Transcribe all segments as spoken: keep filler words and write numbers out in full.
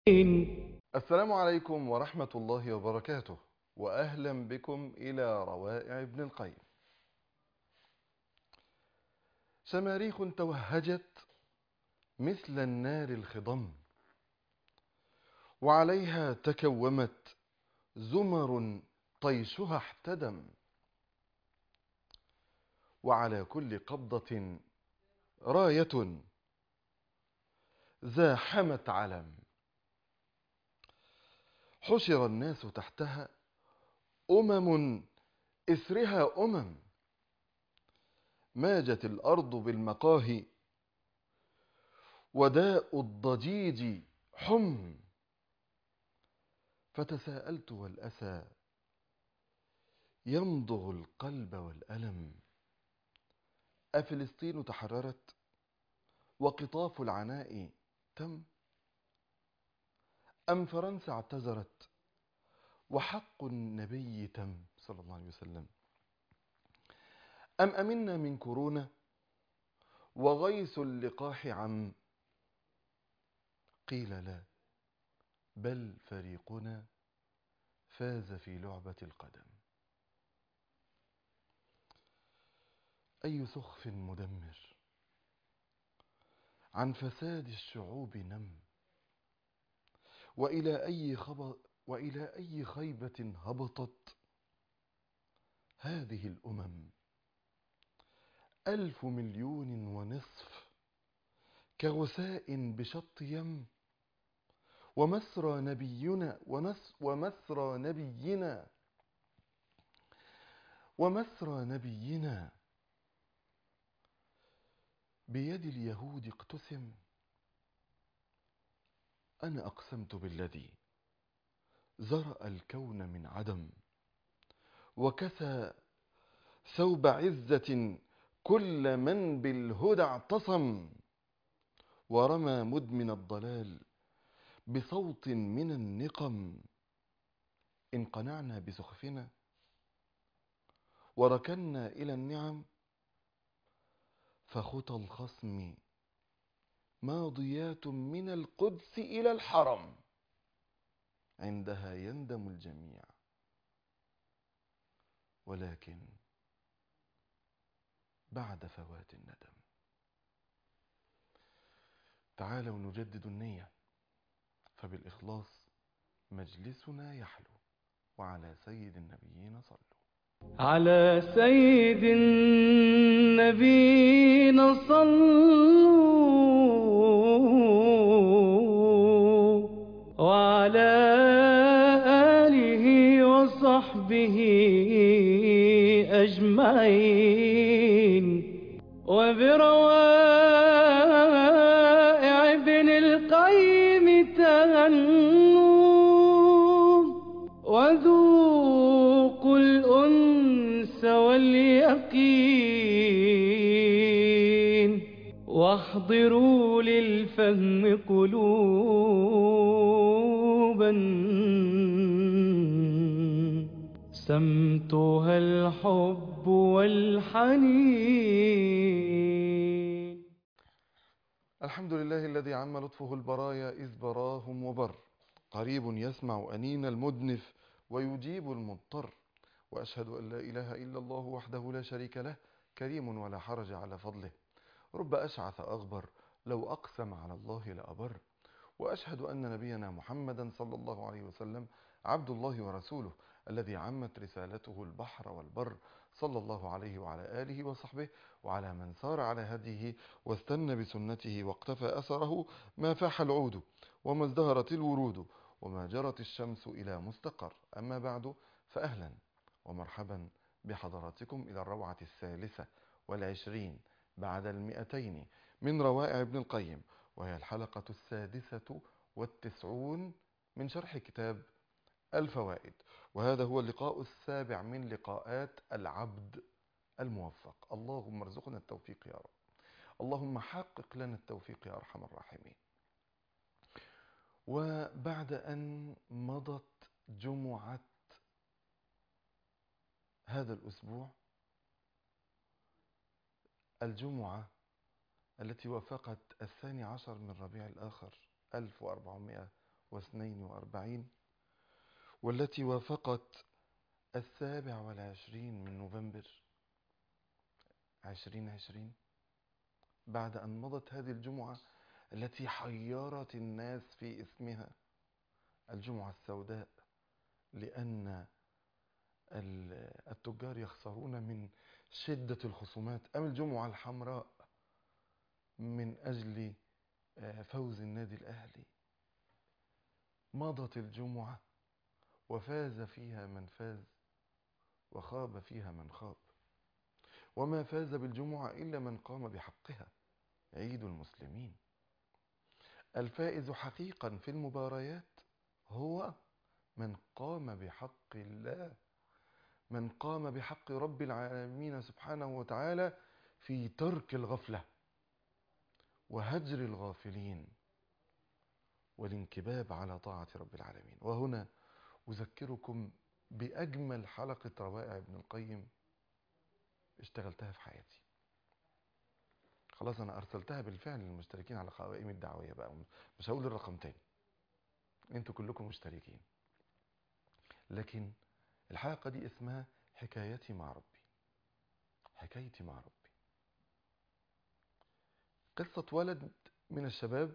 السلام عليكم ورحمة الله وبركاته، وأهلا بكم إلى روائع ابن القيم. شماريخ توهجت مثل النار الخضم، وعليها تكومت زمر طيشها احتدم، وعلى كل قبضة راية زاحمت علم، حشر الناس تحتها أمم إثرها أمم، ماجت الأرض بالمقاهي وداء الضجيج حم، فتساءلت والأسى يمضغ القلب والألم، أفلسطين تحررت وقطاف العناء تم، أم فرنسا اعتذرت وحق النبي تم صلى الله عليه وسلم، أم أمنا من كورونا وغيث اللقاح عم؟ قيل لا، بل فريقنا فاز في لعبة القدم. أي سخف مدمر عن فساد الشعوب نم، وإلى أي خب... وإلى أي خيبة هبطت هذه الأمم؟ ألف مليون ونصف كغثاء بشط يم، ومسرى نبينا ونس ومسرى نبينا ومسرى نبينا بيد اليهود اقتسم. أنا أقسمت بالذي زرأ الكون من عدم، وكسى ثوب عزة كل من بالهدى اعتصم، ورمى مدمن الضلال بصوت من النقم. إن قنعنا بسخفنا وركنا إلى النعم، فخطى الخصم ماضيات من القدس إلى الحرم، عندها يندم الجميع، ولكن بعد فوات الندم. تعالوا نجدد النية، فبالإخلاص مجلسنا يحلو، وعلى سيد النبيين صلوا. على سيد النبينا صلوا، وعلى آله وصحبه أجمعين، وبروائع ابن القيم تهنوا، وذوقوا الأنس واليقين، واحضروا للفهم قلوبا سمتها الحب والحنين. الحمد لله الذي عم لطفه البرايا إذ براهم وبر، قريب يسمع أنين المدنف ويجيب المضطر، وأشهد أن لا إله إلا الله وحده لا شريك له، كريم ولا حرج على فضله، رب أشعث أغبر لو أقسم على الله لأبر، وأشهد أن نبينا محمدا صلى الله عليه وسلم عبد الله ورسوله، الذي عمت رسالته البحر والبر، صلى الله عليه وعلى آله وصحبه وعلى من سار على هديه واستنى بسنته واقتفى أثره، ما فاح العود وما ازدهرت الورود وما جرت الشمس إلى مستقر. أما بعد، فأهلا ومرحبا بحضراتكم إلى الروعة الثالثة والعشرين بعد المئتين من روائع ابن القيم، وهي الحلقة السادسة والتسعون من شرح كتاب الفوائد، وهذا هو اللقاء السابع من لقاءات العبد الموفق. اللهم ارزقنا التوفيق يا رب، اللهم حقق لنا التوفيق يا أرحم الراحمين. وبعد أن مضت جمعة هذا الأسبوع، الجمعة التي وافقت الثاني عشر من ربيع الآخر ألف وأربعمائة واثنين وأربعين، والتي وافقت السابع والعشرين من نوفمبر عشرين عشرين، بعد أن مضت هذه الجمعة التي حيرت الناس في اسمها الجمعة السوداء، لأن التجار يخسرون من شدة الخصومات، أم الجمعة الحمراء من أجل فوز النادي الأهلي. مضت الجمعة وفاز فيها من فاز وخاب فيها من خاب، وما فاز بالجمعة إلا من قام بحقها، عيد المسلمين. الفائز حقيقا في المباريات هو من قام بحق الله، من قام بحق رب العالمين سبحانه وتعالى في ترك الغفلة وهجر الغافلين والانكباب على طاعة رب العالمين. وهنا أذكركم بأجمل حلقة روائع ابن القيم اشتغلتها في حياتي. خلاص أنا أرسلتها بالفعل للمشتركين على قوائم الدعوية بقى، مش هقول الرقم تاني، انتوا كلكم مشتركين. لكن الحلقة دي اسمها حكايتي مع ربي. حكايتي مع ربي قصة ولد من الشباب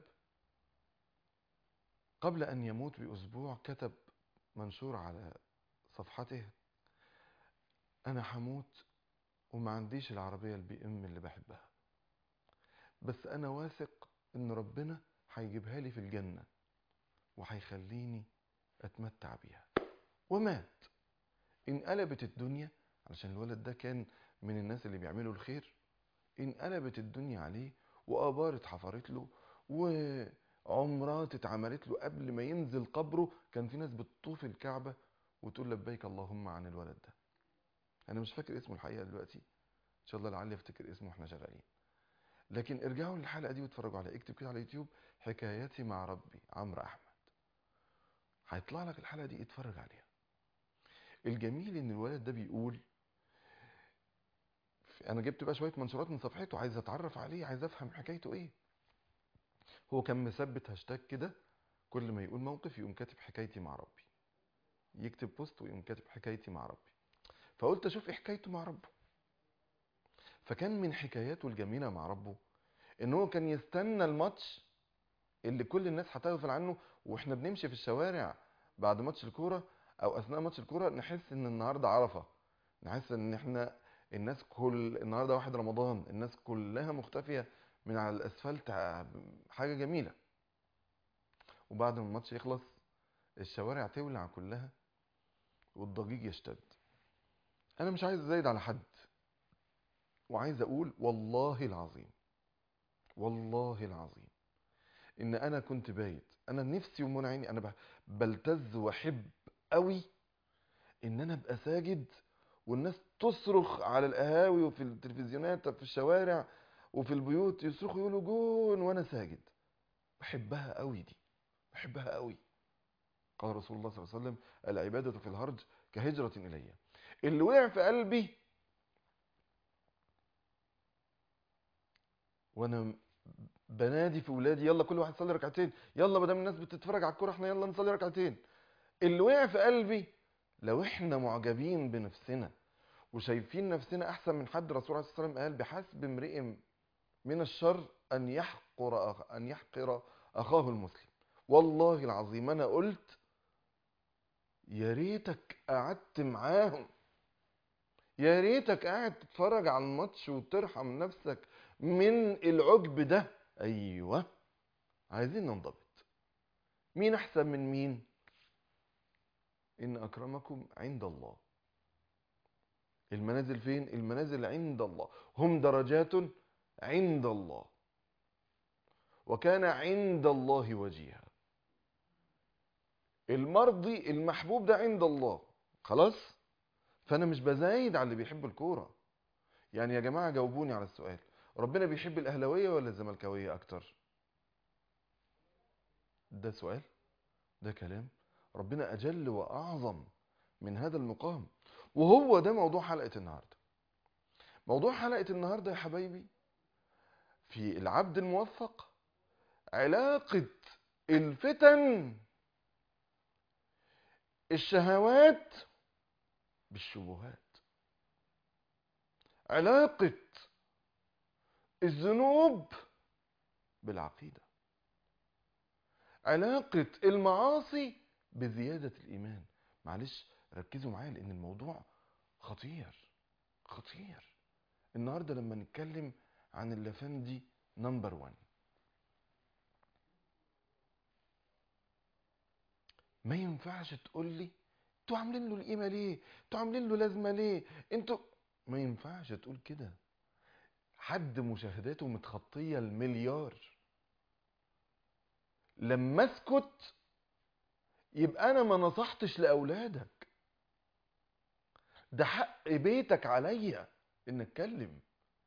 قبل أن يموت بأسبوع كتب منشور على صفحته: أنا هموت وما عنديش العربية البي ام اللي بحبها، بس أنا واثق إن ربنا هيجيبها لي في الجنة وهيخليني أتمتع بيها. ومات. انقلبت الدنيا، علشان الولد ده كان من الناس اللي بيعملوا الخير، انقلبت الدنيا عليه وآبار اتحفرت له وعمرات اتعملت له. قبل ما ينزل قبره كان في ناس بتطوف الكعبة وتقول لبيك اللهم عن الولد ده. انا مش فاكر اسمه الحقيقة دلوقتي، ان شاء الله لعلي افتكر اسمه واحنا شغالين. لكن ارجعوا للحلقة دي واتفرجوا عليها، اكتب كده على يوتيوب حكاياتي مع ربي عمرو احمد، هيطلع لك الحلقة دي، اتفرج عليها. الجميل ان الولد ده بيقول، انا جبت بقى شوية منشورات من صفحته، عايز اتعرف عليه، عايز افهم حكايته ايه. هو كان مثبت هاشتاج كده، كل ما يقول موقف يقوم كاتب حكايتي مع ربي، يكتب بوست ويقوم كاتب حكايتي مع ربي. فقلت اشوف ايه حكايته مع ربه. فكان من حكاياته الجميلة مع ربه ان هو كان يستنى الماتش اللي كل الناس هتغفل عنه، واحنا بنمشي في الشوارع بعد ماتش الكورة او اثناء ماتش الكورة نحس ان النهاردة عرفة، نحس ان احنا الناس كل النهاردة واحد رمضان، الناس كلها مختفية من على الاسفلت، حاجة جميلة. وبعد ما الماتش يخلص الشوارع تولع كلها والضجيج يشتد. انا مش عايز ازايد على حد، وعايز اقول والله العظيم والله العظيم ان انا كنت بايت، انا نفسي ومنع عيني، انا بلتز واحب قوي ان انا ابقى ساجد والناس تصرخ على القهاوي وفي التلفزيونات وفي الشوارع وفي البيوت، يصرخوا يقولوا جون وانا ساجد. بحبها قوي دي، بحبها قوي. قال رسول الله صلى الله عليه وسلم: العبادة في الهرج كهجرة إلي. اللي وقع في قلبي وانا بنادي في ولادي يلا كل واحد يصلي ركعتين، يلا ما دام الناس بتتفرج على الكوره احنا يلا نصلي ركعتين. اللي وقع في قلبي لو احنا معجبين بنفسنا وشايفين نفسنا احسن من حد، الرسول عليه الصلاه والسلام قال: بحسب امرئ من الشر ان يحقر أخ... ان يحقر اخاه المسلم. والله العظيم انا قلت يا ريتك قعدت معاهم، يا ريتك قاعد تتفرج على الماتش وترحم نفسك من العجب ده. ايوه، عايزين ننضبط. مين احسن من مين؟ ان اكرمكم عند الله. المنازل فين؟ المنازل عند الله، هم درجات عند الله، وكان عند الله وجيها. المرضي المحبوب ده عند الله. خلاص، فانا مش بزايد على اللي بيحب الكوره. يعني يا جماعه جاوبوني على السؤال، ربنا بيحب الاهلاويه ولا الزملكاويه اكتر؟ ده سؤال، ده كلام. ربنا اجل واعظم من هذا المقام، وهو ده موضوع حلقه النهارده. موضوع حلقه النهارده يا حبايبي في العبد الموفق، علاقه الفتن الشهوات بالشبهات، علاقة الذنوب بالعقيدة، علاقة المعاصي بزيادة الإيمان. معلش ركزوا معايا لأن الموضوع خطير خطير. النهاردة لما نتكلم عن اللافندي نمبر وان، ما ينفعش تقول لي انتوا عاملين له القيمة ليه، انتوا عاملين له لازمة ليه، انتوا، ما ينفعش تقول كده. حد مشاهداته متخطية المليار، لما اسكت يبقى انا ما نصحتش لاولادك، ده حق بيتك عليا ان اتكلم.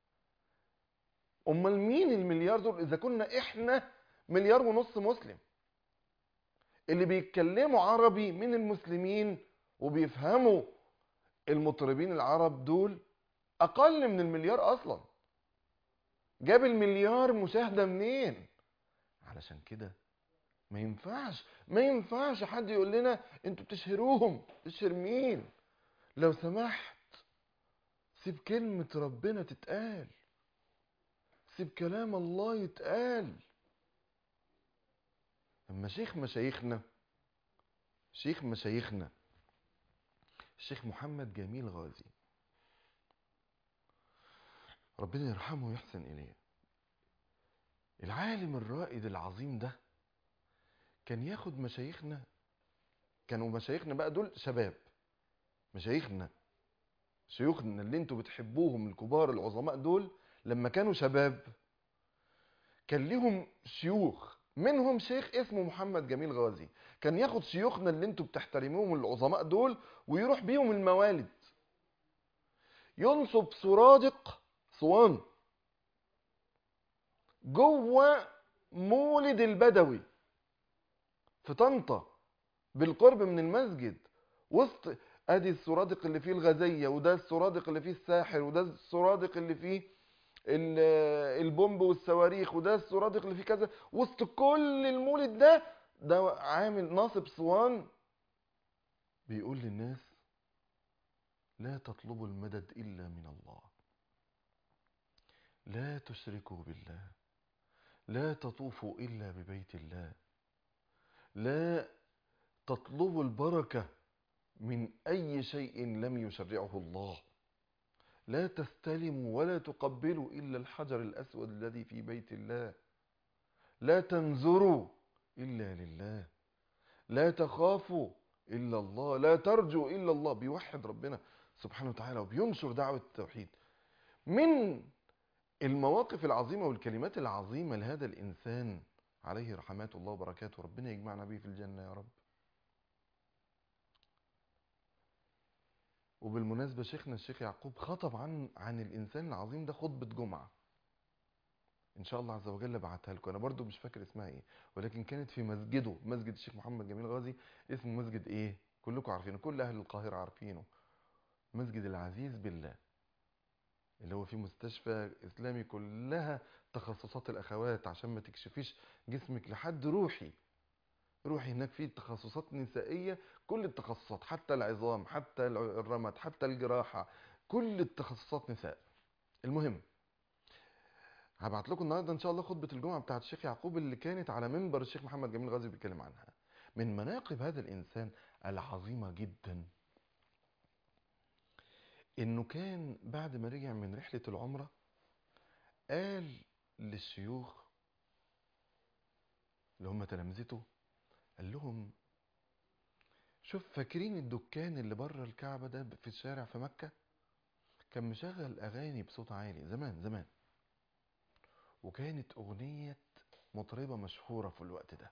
امال مين المليار دول اذا كنا احنا مليار ونص مسلم؟ اللي بيتكلموا عربي من المسلمين وبيفهموا المطربين العرب دول اقل من المليار اصلا. جاب المليار مشاهدة منين؟ علشان كده ما ينفعش ما ينفعش حد يقول لنا انتوا بتشهروهم. تشهر مين؟ لو سمحت سيب كلمة ربنا تتقال، سيب كلام الله يتقال. اما شيخ مشايخنا شيخ مشايخنا الشيخ محمد جميل غازي، ربنا يرحمه ويحسن اليه، العالم الرائد العظيم ده، كان ياخد مشايخنا، كانوا مشايخنا بقى دول شباب، مشايخنا شيوخنا اللي انتوا بتحبوهم الكبار العظماء دول، لما كانوا شباب كان ليهم شيوخ، منهم شيخ اسمه محمد جميل غازي، كان ياخد شيوخنا اللي انتوا بتحترموهم العظماء دول ويروح بيهم الموالد، ينصب سرادق صوان جوه مولد البدوي في طنطا بالقرب من المسجد، وسط ادي السرادق اللي فيه الغزية، وده السرادق اللي فيه الساحر، وده السرادق اللي فيه البومب والصواريخ، وده السرادق اللي فيه كذا، وسط كل المولد ده ده عامل ناصب صوان بيقول للناس لا تطلبوا المدد الا من الله، لا تشركوا بالله، لا تطوفوا الا ببيت الله، لا تطلبوا البركة من اي شيء لم يشرعه الله، لا تستلموا ولا تقبلوا إلا الحجر الأسود الذي في بيت الله، لا تنظروا إلا لله، لا تخافوا إلا الله، لا ترجوا إلا الله. بيوحد ربنا سبحانه وتعالى وبينشر دعوة التوحيد. من المواقف العظيمة والكلمات العظيمة لهذا الإنسان عليه رحمات الله وبركاته، ربنا يجمعنا به في الجنة يا رب. وبالمناسبة شيخنا الشيخ يعقوب خطب عن عن الإنسان العظيم ده خطبة جمعة، ان شاء الله عز وجل بعتها لكم، انا برضو مش فاكر اسمها ايه، ولكن كانت في مسجده، مسجد الشيخ محمد جميل غازي، اسمه مسجد ايه كلكم عارفينه، كل اهل القاهرة عارفينه، مسجد العزيز بالله، اللي هو فيه مستشفى اسلامي كلها تخصصات الاخوات، عشان ما تكشفيش جسمك لحد روحي روحي هناك فيه تخصصات نسائية، كل التخصصات، حتى العظام، حتى الرمد، حتى الجراحة، كل التخصصات نساء. المهم هبعت لكم النهارده ان شاء الله خطبه الجمعه بتاعت الشيخ يعقوب اللي كانت على منبر الشيخ محمد جميل غازي بيتكلم عنها. من مناقب هذا الانسان العظيمه جدا انه كان بعد ما رجع من رحله العمره قال للشيوخ اللي هم تلامذته، قال لهم شوف فاكرين الدكان اللي بره الكعبه ده في الشارع في مكه، كان مشغل اغاني بصوت عالي زمان زمان، وكانت اغنيه مطربه مشهوره في الوقت ده،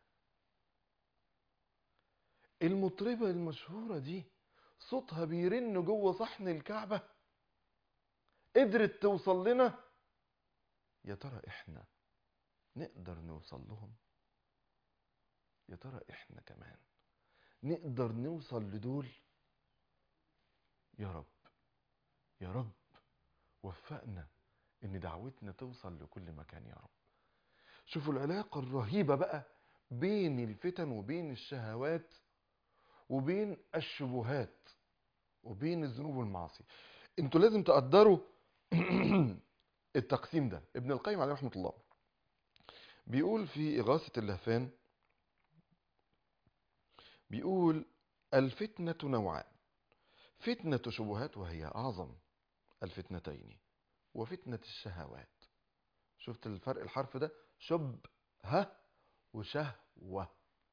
المطربة المشهورة دي صوتها بيرن جوه صحن الكعبة، قدرت توصل لنا. يا ترى احنا نقدر نوصل لهم؟ يا ترى احنا كمان نقدر نوصل لدول؟ يا رب يا رب وفقنا ان دعوتنا توصل لكل مكان يا رب. شوفوا العلاقة الرهيبة بقى بين الفتن وبين الشهوات وبين الشبهات وبين الذنوب والمعاصي. انتوا لازم تقدروا التقسيم ده. ابن القيم عليه رحمة الله بيقول في إغاثة اللهفان، بيقول الفتنة نوعان: فتنة شبهات وهي أعظم الفتنتين، وفتنة الشهوات. شفت الفرق؟ الحرف ده شبهة وشهوة.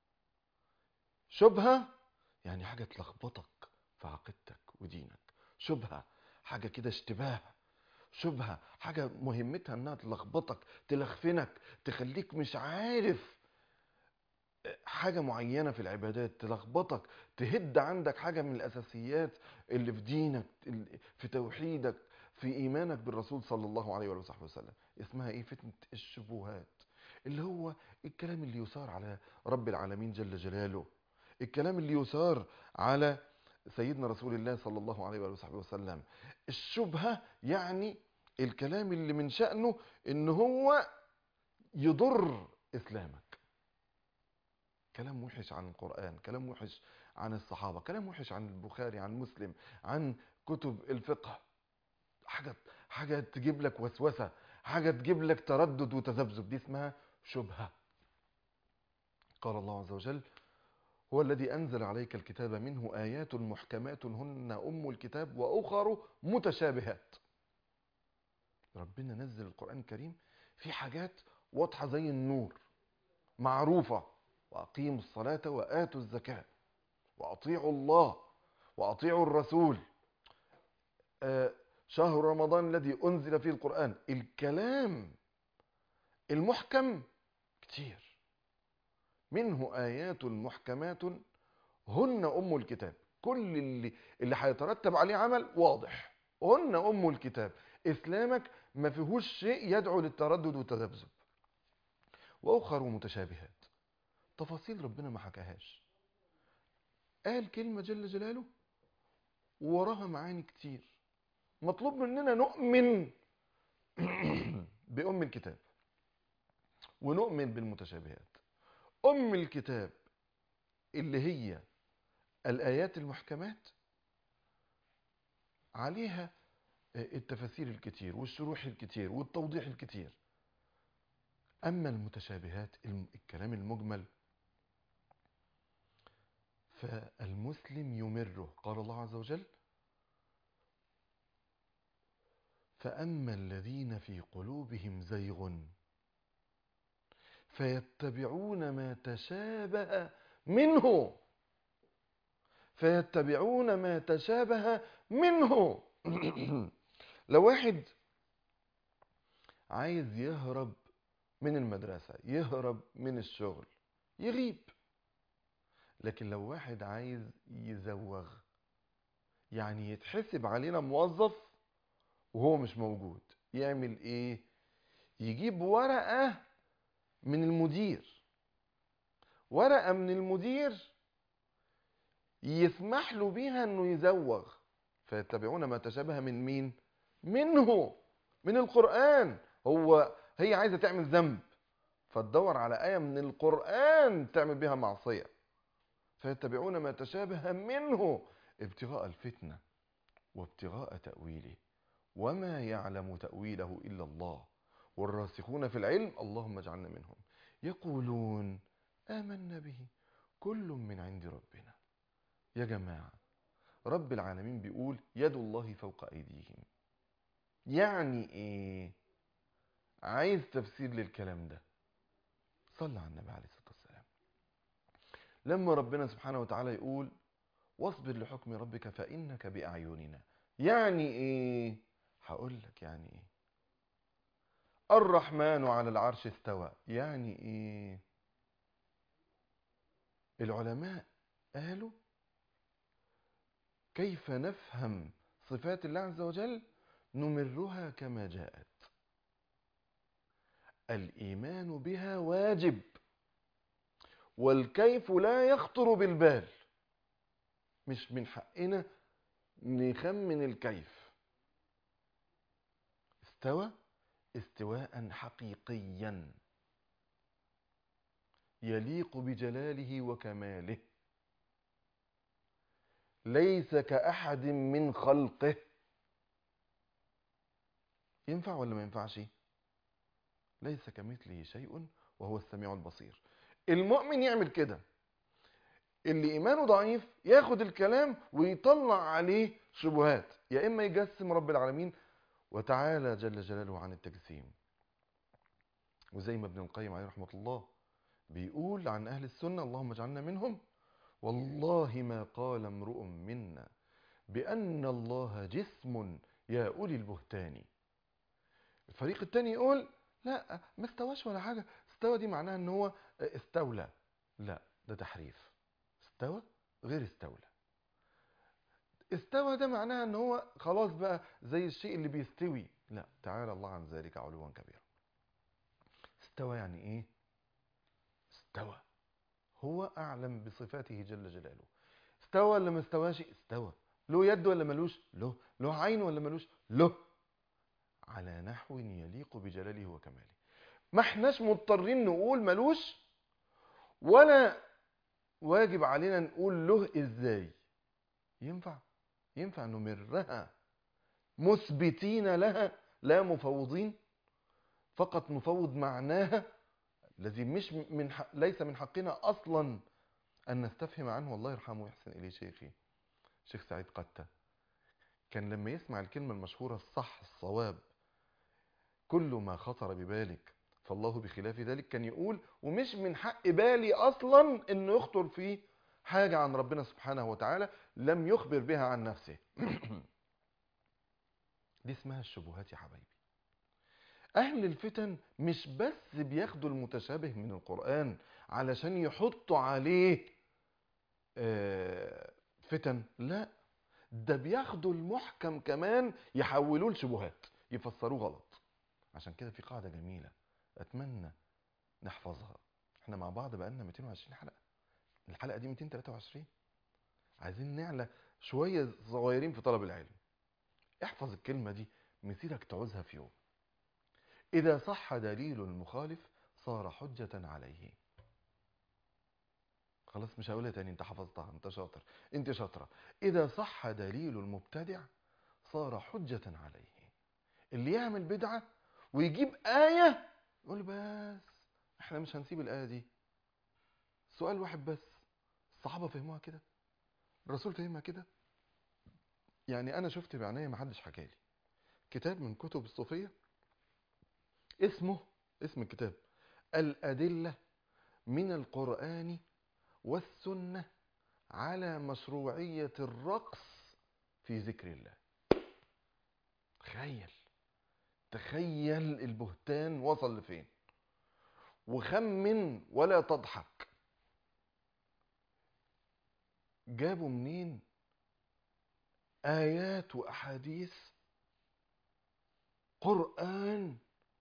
شبهة يعني حاجة تلخبطك في عقيدتك ودينك، شبهة حاجة كده اشتباه، شبهة حاجة مهمتها انها تلخبطك تلخفنك تخليك مش عارف حاجة معينة في العبادات، تلخبطك تهد عندك حاجة من الأساسيات اللي في دينك، في توحيدك، في إيمانك بالرسول صلى الله عليه وصحبه وسلم. اسمها إيه؟ فتنة الشبهات، اللي هو الكلام اللي يثار على رب العالمين جل جلاله، الكلام اللي يثار على سيدنا رسول الله صلى الله عليه وصحبه وسلم. الشبهة يعني الكلام اللي من شأنه إن هو يضر إسلامك، كلام وحش عن القرآن، كلام وحش عن الصحابة، كلام وحش عن البخاري، عن مسلم، عن كتب الفقه، حاجة حاجة تجيب لك وسوسة، حاجة تجيب لك تردد وتذبذب، دي اسمها شبهة. قال الله عز وجل: هو الذي أنزل عليك الكتاب منه آيات محكمات هن أم الكتاب وأخر متشابهات. ربنا نزل القرآن الكريم في حاجات واضحة زي النور، معروفة: وأقيموا الصلاة وآتوا الزكاة وأطيعوا الله وأطيعوا الرسول، آه شهر رمضان الذي أنزل فيه القرآن. الكلام المحكم كتير، منه آيات محكمات هن أم الكتاب، كل اللي اللي هيترتب عليه عمل واضح، هن أم الكتاب. إسلامك ما فيهوش شيء يدعو للتردد والتذبذب. وأخر متشابهات، تفاصيل ربنا ما حكاهاش، قال كلمة جل جلاله ووراها معاني كتير. مطلوب مننا نؤمن بأم الكتاب ونؤمن بالمتشابهات. أم الكتاب اللي هي الآيات المحكمات عليها التفاسير الكتير والشروح الكتير والتوضيح الكتير. أما المتشابهات الكلام المجمل فالمسلم يمره. قال الله عز وجل: فأما الذين في قلوبهم زيغ فيتبعون ما تشابه منه فيتبعون ما تشابه منه لو واحد عايز يهرب من المدرسة، يهرب من الشغل، يغيب. لكن لو واحد عايز يزوغ، يعني يتحسب علينا موظف وهو مش موجود، يعمل ايه؟ يجيب ورقة من المدير، ورقة من المدير يسمح له بيها انه يزوغ. فيتبعون ما تشابه من مين؟ منه، من القرآن. هو هي عايزة تعمل ذنب فتدور على آية من القرآن تعمل بها معصية. فيتبعون ما تشابه منه ابتغاء الفتنة وابتغاء تأويله وما يعلم تأويله إلا الله والراسخون في العلم اللهم اجعلنا منهم يقولون آمنا به كل من عند ربنا. يا جماعة، رب العالمين بيقول يد الله فوق أيديهم. يعني ايه؟ عايز تفسير للكلام ده؟ صلى على النبي عليه الصلاة والسلام. لما ربنا سبحانه وتعالى يقول واصبر لحكم ربك فإنك بأعيننا، يعني ايه؟ هقول لك يعني ايه. الرحمن على العرش استوى، يعني ايه؟ العلماء قالوا كيف نفهم صفات الله عز وجل؟ نمرها كما جاءت. الإيمان بها واجب، والكيف لا يخطر بالبال. مش من حقنا نخمن الكيف. استوى استواء حقيقيا يليق بجلاله وكماله. ليس كأحد من خلقه. ينفع ولا ما ينفعش؟ ليس كمثله شيء وهو السميع البصير. المؤمن يعمل كده. اللي إيمانه ضعيف ياخد الكلام ويطلع عليه شبهات، يا إما يجسم رب العالمين وتعالى جل جلاله عن التجسيم. وزي ما ابن القيم عليه رحمة الله بيقول عن أهل السنة: اللهم اجعلنا منهم، والله ما قال امرؤ منا بأن الله جسم يا أولي البهتان. الفريق التاني يقول: لا، ما استواش ولا حاجة، استوى دي معناها ان هو استولى. لا، ده تحريف. استوى غير استولى. استوى ده معناها ان هو خلاص بقى زي الشيء اللي بيستوي. لا، تعالى الله عن ذلك علوا كبيرا. استوى يعني ايه؟ استوى هو اعلم بصفاته جل جلاله. استوى ولا ما استواش؟ استوى. له يد ولا ملوش؟ له. له عين ولا ملوش؟ له، على نحو يليق بجلاله وكماله. ما احناش مضطرين نقول ملوش، ولا واجب علينا نقول له ازاي. ينفع ينفع نمرها مثبتين لها لا مفوضين، فقط نفوض معناها الذي مش من حق، ليس من حقنا اصلا ان نستفهم عنه. الله يرحمه ويحسن اليه شيخي شيخ سعيد قتة، كان لما يسمع الكلمة المشهورة الصح الصواب: كل ما خطر ببالك فالله بخلاف ذلك، كان يقول: ومش من حق بالي اصلا انه يخطر فيه حاجة عن ربنا سبحانه وتعالى لم يخبر بها عن نفسه. دي اسمها الشبهات يا حبايبي. اهل الفتن مش بس بياخدوا المتشابه من القرآن علشان يحطوا عليه فتن، لا، ده بياخدوا المحكم كمان يحولوه لشبهات، يفسروه غلط. عشان كده في قاعدة جميلة اتمنى نحفظها. احنا مع بعض بقالنا مئتين وعشرين حلقة، الحلقة دي مئتين وثلاثة وعشرين. عايزين نعلى شوية صغيرين في طلب العلم. احفظ الكلمة دي، مثيرك تعوزها في يوم: إذا صح دليل المخالف صار حجة عليه. خلاص مش هقولها تاني، انت حفظتها، انت شاطر، انت شاطرة. إذا صح دليل المبتدع صار حجة عليه. اللي يعمل بدعة ويجيب آية يقول بس احنا مش هنسيب الآية دي. سؤال واحد بس: الصحابة فهموها كده؟ الرسول فهمها كده؟ يعني أنا شفت بعناية، ما حدش حكالي، كتاب من كتب الصوفية اسمه، اسم الكتاب الأدلة من القرآن والسنة على مشروعية الرقص في ذكر الله. تخيل تخيل البهتان وصل لفين. وخمن ولا تضحك، جابوا منين آيات وأحاديث قرآن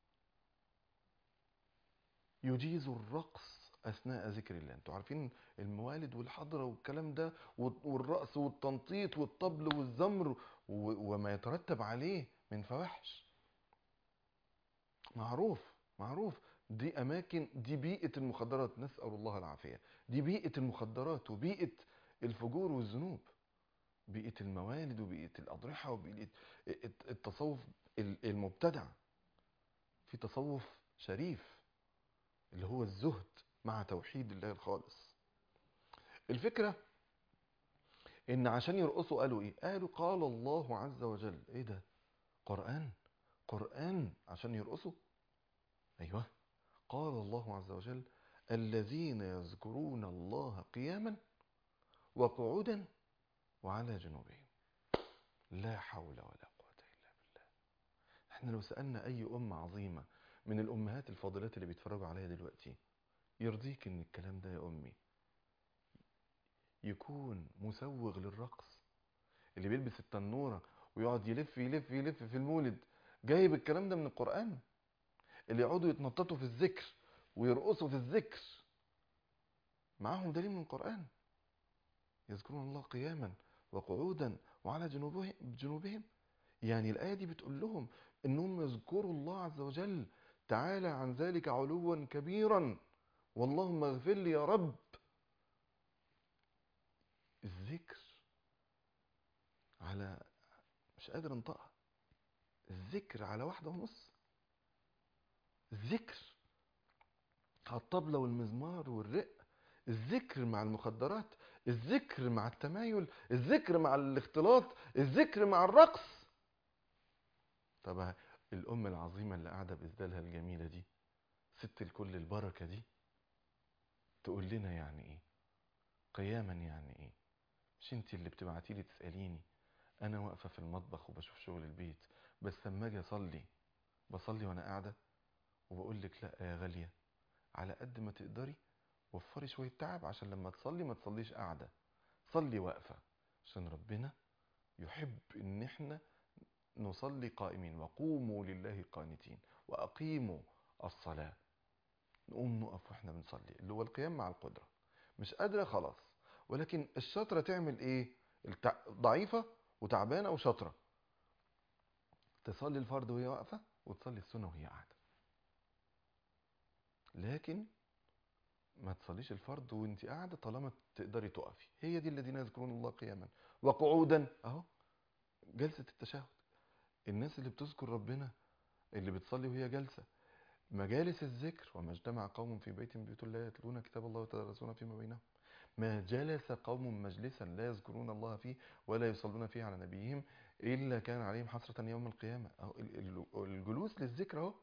يجيز الرقص أثناء ذكر الله؟ انتوا عارفين الموالد والحضرة والكلام ده والرقص والتنطيط والطبل والزمر وما يترتب عليه من فواحش. معروف معروف دي أماكن، دي بيئة المخدرات، نسأل الله العافية. دي بيئة المخدرات وبيئة الفجور والذنوب، بيئة الموالد وبيئة الأضرحة وبيئة التصوف المبتدع. في تصوف شريف اللي هو الزهد مع توحيد الله الخالص. الفكرة ان عشان يرقصوا قالوا ايه؟ قالوا قال الله عز وجل. ايه ده؟ قرآن قرآن عشان يرقصوا؟ ايوه، قال الله عز وجل: الذين يذكرون الله قياما وقعودا وعلى جنوبهم. لا حول ولا قوة الا بالله. احنا لو سألنا اي ام عظيمة من الامهات الفاضلات اللي بيتفرجوا عليا دلوقتي: يرضيك ان الكلام ده يا امي يكون مسوغ للرقص؟ اللي بيلبس التنورة ويقعد يلف يلف يلف في المولد جايب الكلام ده من القرآن؟ اللي يقعدوا يتنططوا في الذكر ويرقصوا في الذكر معاهم دليل من القرآن: يذكرون الله قياما وقعودا وعلى جنوبهم جنوبهم. يعني الآية دي بتقول لهم انهم يذكروا الله عز وجل تعالى عن ذلك علوا كبيرا، واللهم اغفر لي يا رب. الذكر على مش قادر انطقها، الذكر على واحدة ونص، الذكر على الطبلة والمزمار والرق، الذكر مع المخدرات، الذكر مع التمايل، الذكر مع الاختلاط، الذكر مع الرقص. طب الأم العظيمة اللي قاعدة بإسدالها الجميلة دي، ست الكل البركة دي، تقول لنا يعني ايه قياما؟ يعني ايه؟ مش انت اللي بتبعتي لي تسأليني انا واقفة في المطبخ وبشوف شغل البيت، بس لما اجي اصلي بصلي وانا قاعدة؟ وبقول لك لا يا غالية، على قد ما تقدري وفري شوية تعب عشان لما تصلي ما تصليش قاعدة، صلي واقفة، عشان ربنا يحب ان احنا نصلي قائمين، وقوموا لله قانتين واقيموا الصلاة. نقوم نقف واحنا بنصلي، اللي هو القيام مع القدرة. مش قادرة خلاص، ولكن الشاطرة تعمل ايه؟ التع... ضعيفة وتعبانة وشاطرة، تصلي الفرض وهي واقفة وتصلي السنة وهي قاعدة. لكن ما تصليش الفرض وانت قاعدة طالما تقدري تقفي. هي دي الذين يذكرون الله قياما وقعودا، اهو جلسة التشهد. الناس اللي بتذكر ربنا اللي بتصلي وهي جالسة، مجالس الذكر، وما اجتمع قوم في بيت من بيوت الله يتلون كتاب الله ويتدارسون فيما بينهم، ما جلس قوم مجلسا لا يذكرون الله فيه ولا يصلون فيه على نبيهم إلا كان عليهم حسرة يوم القيامة. أهو الجلوس للذكر اهو.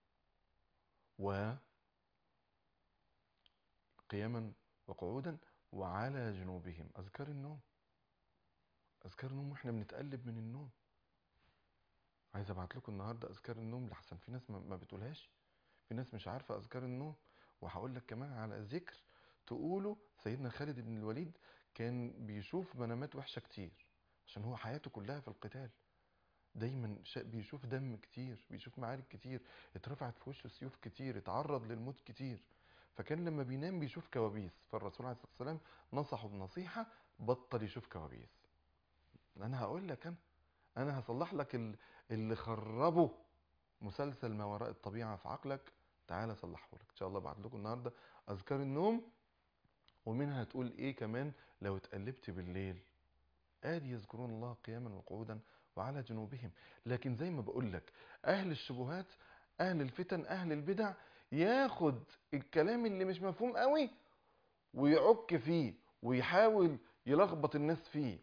وقياما وقعودا وعلى جنوبهم، أذكار النوم، أذكار النوم واحنا بنتقلب من النوم. عايز ابعت لكم النهارده أذكار النوم لحسن في ناس ما بتقولهاش، في ناس مش عارفة أذكار النوم. وهقول لك كمان على ذكر تقوله. سيدنا خالد بن الوليد كان بيشوف منامات وحشة كتير، عشان هو حياته كلها في القتال، دايما بيشوف دم كتير، بيشوف معارك كتير، اترفعت في وشه سيوف كتير، اتعرض للموت كتير. فكان لما بينام بيشوف كوابيس، فالرسول عليه الصلاة والسلام نصحه بنصيحة: بطل يشوف كوابيس. انا هقول لك، انا انا هصلح لك اللي خربه مسلسل ما وراء الطبيعة في عقلك، تعالى صلحه لك. ان شاء الله بعد لكم النهارده اذكار النوم، ومنها تقول ايه كمان لو اتقلبت بالليل. ادي يذكرون الله قياما وقعودا وعلى جنوبهم. لكن زي ما بقول لك، اهل الشبهات، اهل الفتن، اهل البدع، ياخد الكلام اللي مش مفهوم قوي ويعك فيه ويحاول يلخبط الناس فيه،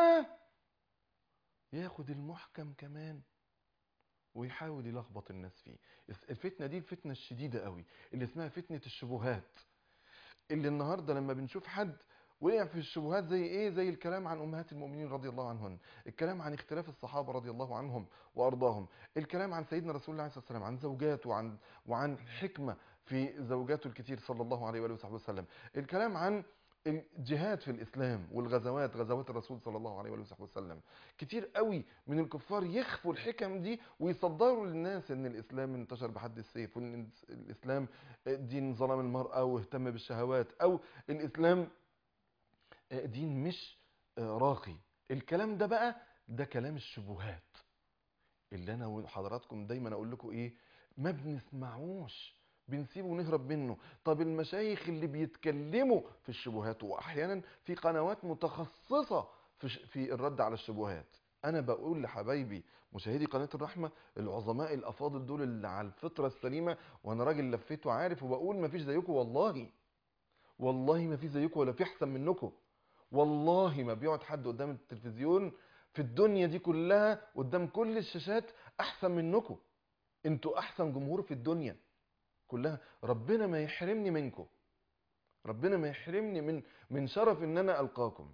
وياخد المحكم كمان ويحاول يلخبط الناس فيه. الفتنة دي الفتنة الشديدة قوي اللي اسمها فتنة الشبهات، اللي النهاردة لما بنشوف حد وقع في الشبهات، زي ايه؟ زي الكلام عن امهات المؤمنين رضي الله عنهن، الكلام عن اختلاف الصحابة رضي الله عنهم وارضاهم، الكلام عن سيدنا رسول الله عليه الصلاة والسلام، عن زوجاته، وعن وعن حكمة في زوجاته الكتير صلى الله عليه وآله وصحبه وسلم، الكلام عن الجهاد في الإسلام والغزوات، غزوات الرسول صلى الله عليه وآله وصحبه وسلم. كتير قوي من الكفار يخفوا الحكم دي ويصدروا للناس ان الإسلام انتشر بحد السيف، وان الإسلام دين ظلم المرأة واهتم بالشهوات، او الإسلام دين مش راقي. الكلام ده بقى ده كلام الشبهات اللي انا وحضراتكم دايما اقول لكم ايه؟ ما بنسمعوش، بنسيبه ونهرب منه. طب المشايخ اللي بيتكلموا في الشبهات، واحيانا في قنوات متخصصة في في الرد على الشبهات، انا بقول لحبايبي مشاهدي قناة الرحمة العظماء الافاضل دول اللي على الفطرة السليمة، وانا راجل لفيته عارف، وبقول ما فيش زيكم، والله والله ما في زيكم ولا في احسن منكم. والله ما بيقعد حد قدام التلفزيون في الدنيا دي كلها قدام كل الشاشات احسن منكم. انتوا احسن جمهور في الدنيا كلها. ربنا ما يحرمني منكم، ربنا ما يحرمني من من شرف ان انا القاكم.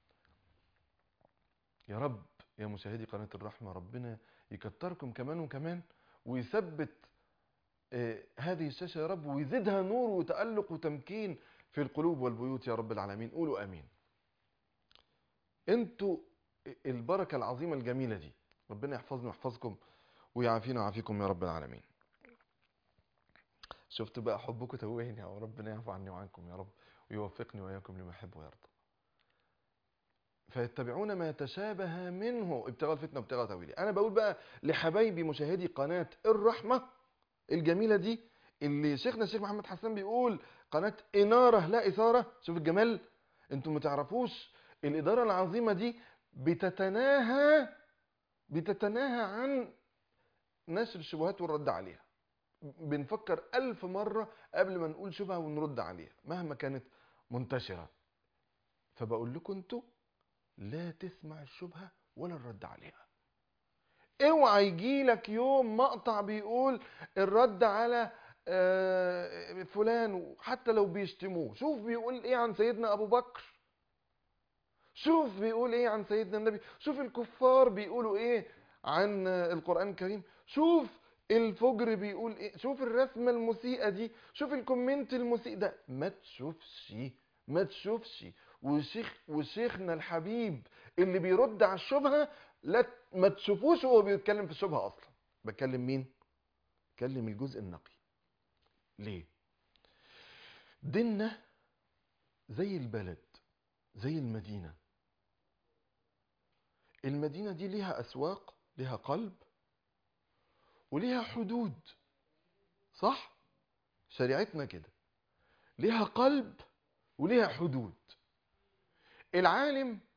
يا رب يا مشاهدي قناة الرحمة، ربنا يكتركم كمان وكمان، ويثبت آه هذه الشاشة يا رب، ويزيدها نور وتألق وتمكين في القلوب والبيوت يا رب العالمين. قولوا امين. انتوا البركة العظيمة الجميلة دي، ربنا يحفظنا ويحفظكم ويعافينا ويعافيكم يا رب العالمين. شفت بقى حبكم توهني، يا ربنا يعفو عني وعنكم يا رب، ويوفقني وإياكم لما يحب ويرضى. فيتبعون ما تشابه منه ابتغاء الفتنة وابتغاء تأويله. انا بقول بقى لحبايبي مشاهدي قناة الرحمة الجميلة دي، اللي شيخنا الشيخ محمد حسان بيقول قناة إنارة لا إثارة. شوف الجمال، انتم ما تعرفوش الإدارة العظيمة دي بتتناهى بتتناهى عن نشر الشبهات والرد عليها. بنفكر ألف مرة قبل ما نقول شبهة ونرد عليها مهما كانت منتشرة. فبقول لكم انتوا لا تسمع الشبهة ولا الرد عليها. اوعى يجي لك يوم مقطع بيقول الرد على آه، فلان حتى لو بيشتموه، شوف بيقول ايه عن سيدنا ابو بكر، شوف بيقول ايه عن سيدنا النبي، شوف الكفار بيقولوا ايه عن القرآن الكريم، شوف الفجر بيقول ايه، شوف الرسمة المسيئة دي، شوف الكومنت المسيء ده. ما تشوفش ما تشوفش وشيخ وشيخنا الحبيب اللي بيرد على الشبهة لا ت- ما تشوفوش وهو بيتكلم في الشبهة اصلا. بكلم مين؟ بكلم الجزء النقي. ليه؟ ديننا زي البلد، زي المدينة. المدينة دي ليها أسواق، ليها قلب، وليها حدود. صح؟ شريعتنا كده ليها قلب وليها حدود. العالم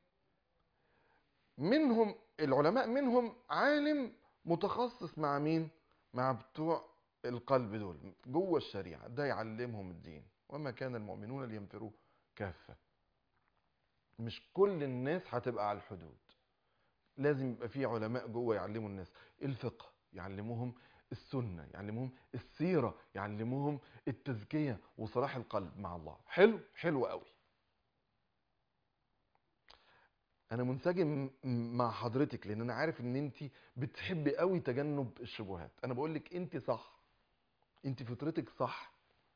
منهم، العلماء منهم عالم متخصص مع مين؟ مع بتوع القلب دول جوه الشريعة، ده يعلمهم الدين. وما كان المؤمنون لينفروا كافة. مش كل الناس هتبقى على الحدود، لازم يبقى في علماء جوه يعلموا الناس الفقه، يعلموهم السنة، يعلموهم السيرة، يعلموهم التزكية وصلاح القلب مع الله. حلو حلو قوي. انا منسجم مع حضرتك لان انا عارف ان انت بتحبي قوي تجنب الشبهات. انا بقول لك انت صح، انت فطرتك صح.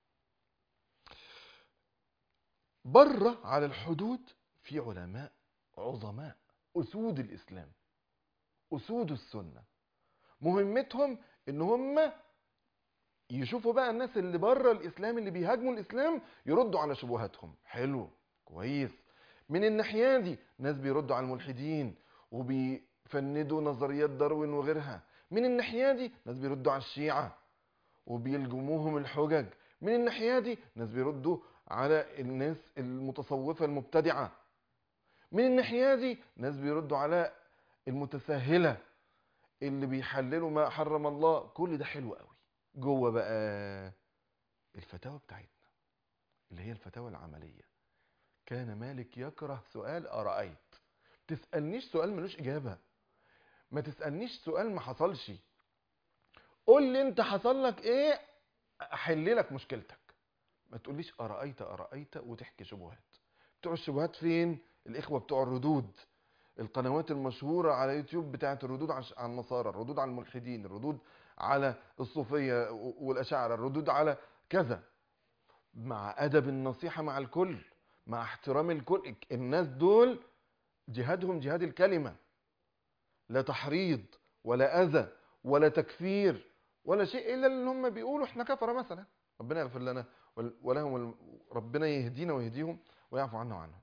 بره على الحدود في علماء عظماء، اسود الاسلام، اسود السنة. مهمتهم ان هم يشوفوا بقى الناس اللي بره الاسلام اللي بيهاجموا الاسلام يردوا على شبهاتهم. حلو كويس. من الناحيه دي ناس بيردوا على الملحدين وبيفندوا نظريات داروين وغيرها. من الناحيه دي ناس بيردوا على الشيعة وبيلجموهم الحجج. من الناحيه دي ناس بيردوا على الناس المتصوفه المبتدعه. من الناحيه دي ناس بيردوا على المتساهله اللي بيحللوا ما حرم الله. كل ده حلو قوي. جوه بقى الفتاوى بتاعتنا اللي هي الفتاوى العملية. كان مالك يكره سؤال أرأيت. تسألنيش سؤال ملوش إجابة، ما تسألنيش سؤال ما حصلش. قول لي انت حصل لك ايه احل لك مشكلتك. ما تقوليش أرأيت أرأيت وتحكي شبهات. بتوع الشبهات فين؟ الإخوة بتوع الردود، القنوات المشهورة على يوتيوب بتاعت الردود على النصارى، الردود على الملحدين، الردود على الصوفية والأشاعرة، الردود على كذا، مع أدب النصيحة مع الكل، مع احترام الكل. الناس دول جهادهم جهاد الكلمة، لا تحريض ولا أذى ولا تكفير ولا شيء إلا اللي هم بيقولوا احنا كفرة مثلا. ربنا يغفر لنا ولهم، ربنا يهدينا ويهديهم ويعفو عنا وعنهم.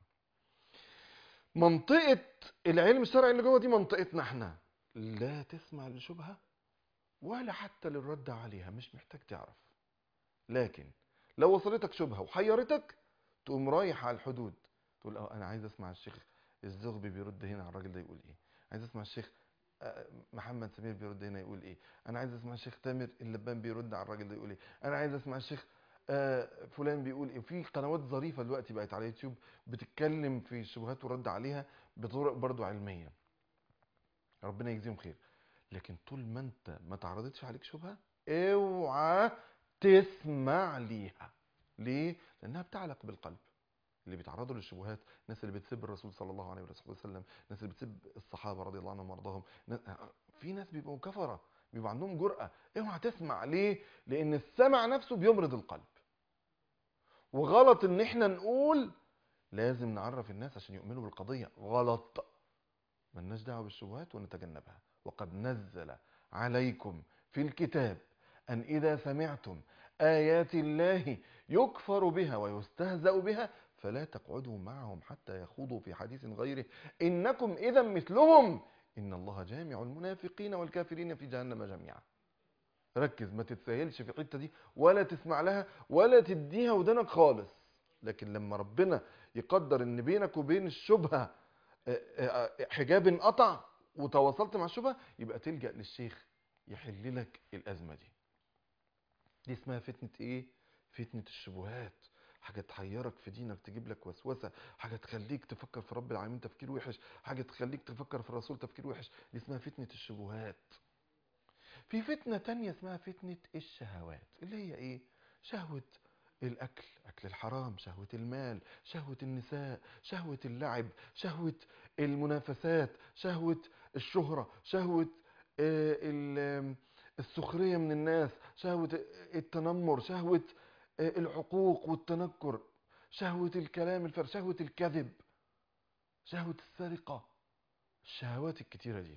منطقة العلم الشرعي اللي جوه دي منطقتنا احنا. لا تسمع لشبهة ولا حتى للرد عليها، مش محتاج تعرف. لكن لو وصلتك شبهة وحيرتك تقوم رايح على الحدود، تقول اه انا عايز اسمع الشيخ الزغبي بيرد هنا على الراجل ده يقول ايه، عايز اسمع الشيخ آه، محمد سمير بيرد هنا يقول ايه، انا عايز اسمع الشيخ تامر اللبان بيرد على الراجل ده يقول ايه، انا عايز اسمع الشيخ آه، فلان بيقول ايه. في قنوات ظريفة دلوقتي بقت على يوتيوب بتتكلم في الشبهات ورد عليها بطرق برضو علمية، ربنا يجزيهم خير. لكن طول ما انت ما تعرضتش عليك شبهة اوعى تسمع ليها. ليه؟ لانها بتعلق بالقلب. اللي بيتعرضوا للشبهات، الناس اللي بتسب الرسول صلى الله عليه وسلم، الناس اللي بتسب الصحابه رضي الله عنهم وارضاهم، في ناس بيبقوا كفره بيبقى عندهم جرأة. اوعى تسمع. ليه؟ لان السمع نفسه بيمرض القلب. وغلط ان احنا نقول لازم نعرف الناس عشان يؤمنوا بالقضيه. غلط. ملناش دعوه بالشبهات ونتجنبها. وقد نزل عليكم في الكتاب أن إذا سمعتم آيات الله يكفر بها ويستهزأ بها فلا تقعدوا معهم حتى يخوضوا في حديث غيره إنكم إذا مثلهم إن الله جامع المنافقين والكافرين في جهنم جميعا. ركز، ما تتساهلش في الحته دي ولا تسمع لها ولا تديها ودنك خالص. لكن لما ربنا يقدر ان بينك وبين الشبهه آه، آه، حجاب انقطع وتواصلت مع الشبهة، يبقى تلجأ للشيخ يحل لك الأزمة دي. دي اسمها فتنة ايه؟ فتنة الشبهات. حاجة تحيرك في دينك، تجيب لك وسوسة، حاجة تخليك تفكر في رب العالمين تفكير وحش، حاجة تخليك تفكر في الرسول تفكير وحش. دي اسمها فتنة الشبهات. في فتنة تانية اسمها فتنة الشهوات، اللي هي ايه؟ شهوة الأكل، أكل الحرام، شهوة المال، شهوة النساء، شهوة اللعب، شهوة المنافسات، شهوة الشهرة، شهوة آه، ال- السخرية من الناس، شهوة التنمر، شهوة آه، العقوق والتنكر، شهوة الكلام الفارغ، شهوة الكذب، شهوة السرقة. الشهوات الكتيرة دي.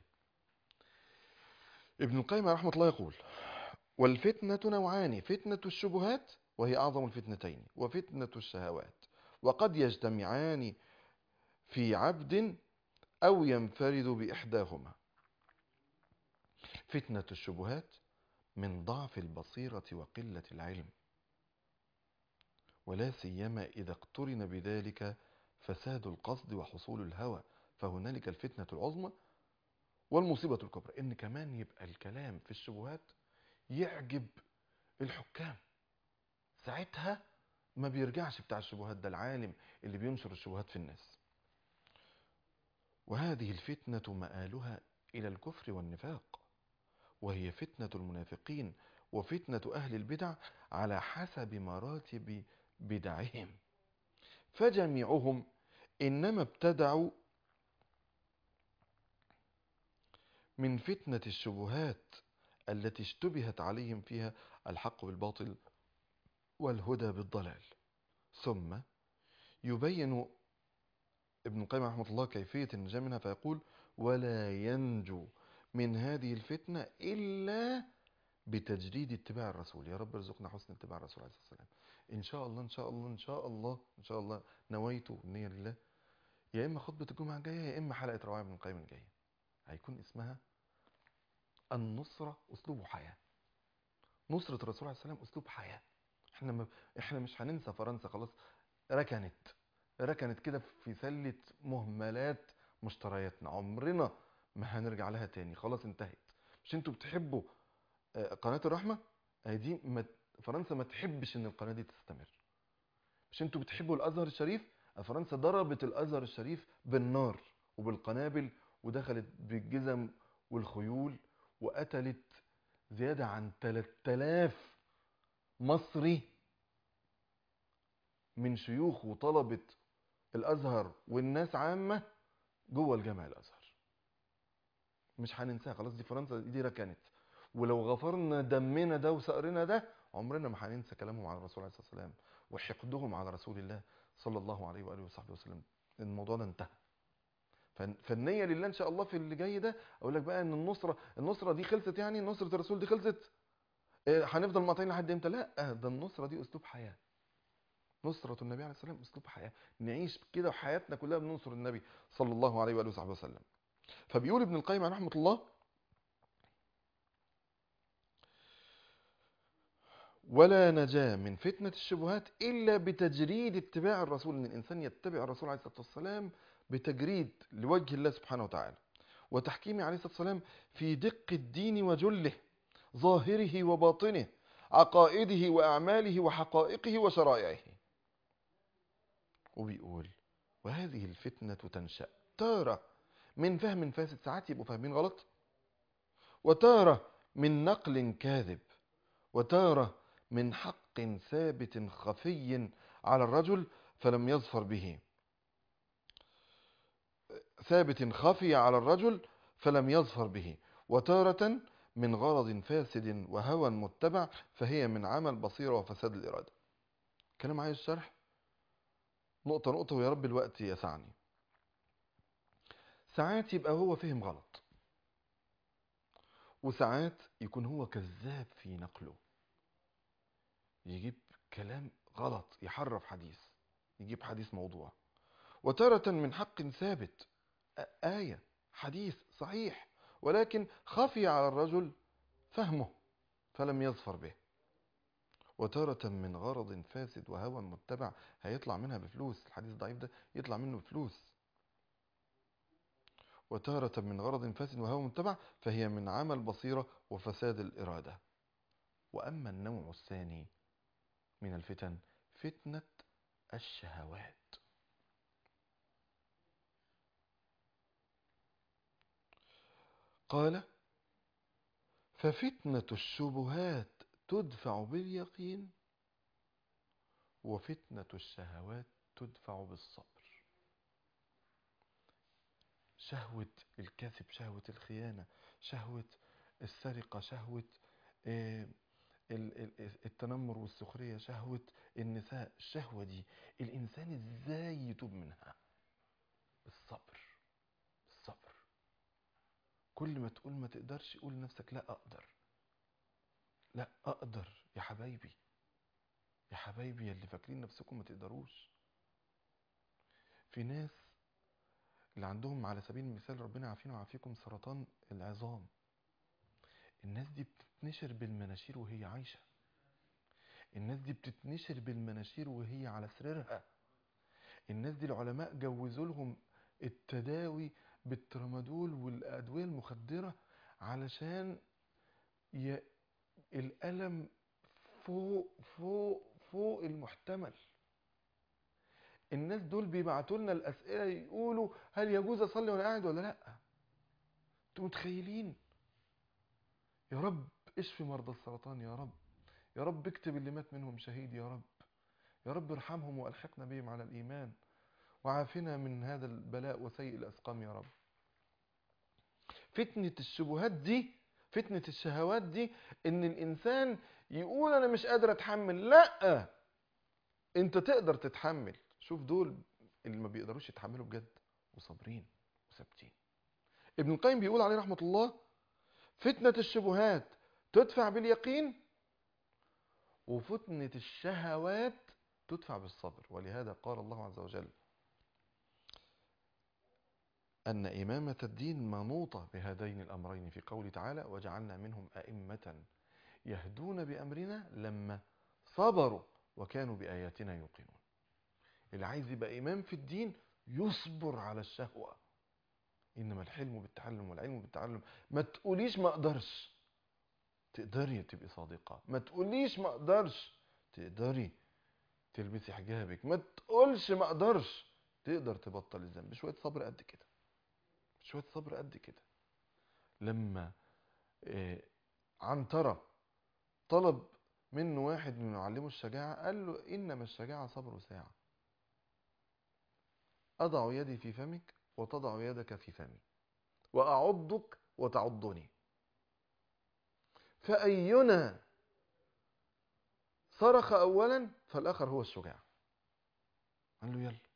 ابن القيم رحمة الله يقول: والفتنة نوعان: فتنة الشبهات وهي أعظم الفتنتين، وفتنة الشهوات، وقد يجتمعان في عبد أو ينفرد بإحداهما. فتنة الشبهات من ضعف البصيرة وقلة العلم، ولا سيما إذا اقترن بذلك فساد القصد وحصول الهوى، فهنالك الفتنة العظمى والمصيبة الكبرى. إن كمان يبقى الكلام في الشبهات يعجب الحكام، ساعتها ما بيرجعش بتاع الشبهات ده العالم اللي بينشر الشبهات في الناس. وهذه الفتنة مآلها إلى الكفر والنفاق، وهي فتنة المنافقين وفتنة أهل البدع على حسب مراتب بدعهم. فجميعهم إنما ابتدعوا من فتنة الشبهات التي اشتبهت عليهم فيها الحق بالباطل والهدى بالضلال. ثم يبين ابن القيم رحمه الله كيفية النجاة منها فيقول: ولا ينجو من هذه الفتنة إلا بتجريد اتباع الرسول. يا رب ارزقنا حسن اتباع الرسول عليه الصلاة والسلام. إن شاء الله إن شاء الله إن شاء الله إن شاء الله نويت النية لله، يا إما خطبة الجمعة الجاية يا إما حلقة روعة ابن القيم الجاية، هيكون اسمها النصرة أسلوب حياة. نصرة الرسول عليه السلام أسلوب حياة. احنا ما احنا مش هننسى فرنسا خلاص، ركنت ركنت كده في سلة مهملات مشترياتنا، عمرنا ما هنرجع لها تاني، خلاص انتهت. مش انتوا بتحبوا آه، قناة الرحمة؟ اهي دي ما فرنسا ما تحبش ان القناة دي تستمر. مش انتوا بتحبوا الازهر الشريف؟ فرنسا ضربت الازهر الشريف بالنار وبالقنابل، ودخلت بالجزم والخيول، وقتلت زيادة عن ثلاثة آلاف مصري من شيوخ وطلبة الازهر والناس عامة جوه الجامع الازهر. مش هننساها خلاص، دي فرنسا دي ركنت. ولو غفرنا دمنا ده وثأرنا ده، عمرنا ما هننسى كلامهم على الرسول عليه الصلاة والسلام وحقدهم على رسول الله صلى الله عليه وآله وصحبه وسلم. الموضوع ده انتهى. فن- فالنية لله ان شاء الله في اللي جاي ده. اقول لك بقى ان النصرة النصرة دي خلصت، يعني نصرة الرسول دي خلصت، إيه، هنفضل مقاطعين لحد امتى؟ لا، ده النصرة دي اسلوب حياة. نصرة النبي عليه الصلاة والسلام اسلوب حياة، نعيش كده حياتنا كلها بننصر النبي صلى الله عليه وآله وصحبه وسلم. فبيقول ابن القيم رحمه الله: ولا نجاة من فتنة الشبهات إلا بتجريد اتباع الرسول، إن الإنسان يتبع الرسول عليه الصلاة والسلام بتجريد لوجه الله سبحانه وتعالى، وتحكيمه عليه الصلاة والسلام في دق الدين وجله، ظاهره وباطنه، عقائده وأعماله وحقائقه وشرائعه. وبيقول: وهذه الفتنة تنشأ تارة من فهم فاسد، ساعات يبقوا فاهمين غلط، وتارة من نقل كاذب، وتارة من حق ثابت خفي على الرجل فلم يظفر به، ثابت خفي على الرجل فلم يظفر به، وتارة من غرض فاسد وهوى متبع فهي من عمل بصيرة وفساد الإرادة. كلام عايز شرح نقطة نقطة، ويا رب الوقت يسعني. ساعات يبقى هو فهم غلط، وساعات يكون هو كذاب في نقله، يجيب كلام غلط، يحرف حديث، يجيب حديث موضوع. وتارة من حق ثابت، آية حديث صحيح، ولكن خفي على الرجل فهمه فلم يظفر به. وتارة من غرض فاسد وهوى متبع، هيطلع منها بفلوس، الحديث الضعيف ده يطلع منه بفلوس. وتارة من غرض فاسد وهوى متبع، فهي من عمى البصيرة وفساد الإرادة. وأما النوع الثاني من الفتن فتنة الشهوات. قال: ففتنة الشبهات تدفع باليقين، وفتنة الشهوات تدفع بالصبر. شهوة الكذب، شهوة الخيانة، شهوة السرقة، شهوة التنمر والسخرية، شهوة النساء. الشهوة دي الإنسان إزاي يتوب منها؟ الصبر. الصبر. كل ما تقول ما تقدرش قول لنفسك لا أقدر، لا أقدر يا حبايبي، يا حبايبي اللي فاكرين نفسكم ما تقدروش. في ناس اللي عندهم على سبيل المثال ربنا يعافينا ويعافيكم سرطان العظام، الناس دي بتتنشر بالمناشير وهي عايشة، الناس دي بتتنشر بالمناشير وهي على سريرها، الناس دي العلماء جوزوا لهم التداوي بالترامادول والأدوية المخدرة علشان ي... الألم فوق فوق فوق المحتمل. الناس دول بيبعتوا لنا الأسئلة يقولوا هل يجوز أصلي وأنا قاعد ولا لأ؟ انتوا متخيلين؟ يا رب اشفي مرضى السرطان، يا رب، يا رب اكتب اللي مات منهم شهيد، يا رب، يا رب ارحمهم وألحقنا بهم على الإيمان، وعافنا من هذا البلاء وسيء الأسقام يا رب. فتنة الشبهات دي، فتنة الشهوات دي، ان الانسان يقول انا مش قادر اتحمل. لا، انت تقدر تتحمل. شوف دول اللي ما بيقدروش يتحملوا بجد وصابرين وثابتين. ابن القيم بيقول عليه رحمة الله: فتنة الشبهات تدفع باليقين، وفتنة الشهوات تدفع بالصبر. ولهذا قال الله عز وجل أن إمامة الدين منوطة بهذين الأمرين في قوله تعالى: وجعلنا منهم أئمة يهدون بأمرنا لما صبروا وكانوا بآياتنا يوقنون. اللي عايز يبقى إمام في الدين يصبر على الشهوة. إنما الحلم بالتعلم والعلم بالتعلم. ما تقوليش ما أقدرش، تقدري تبقي صادقة. ما تقوليش ما أقدرش، تقدري تلبسي حجابك. ما تقولش ما أقدرش، تقدر تبطل الذنب. شوية صبر قد كده، شوية صبر قد كده. لما إيه عنترة طلب منه واحد من معلمه الشجاعة، قال له: إنما الشجاعة صبر ساعة، أضع يدي في فمك وتضع يدك في فمي، وأعضك وتعضني، فأينا صرخ أولا فالآخر هو الشجاع. قال له: يلا.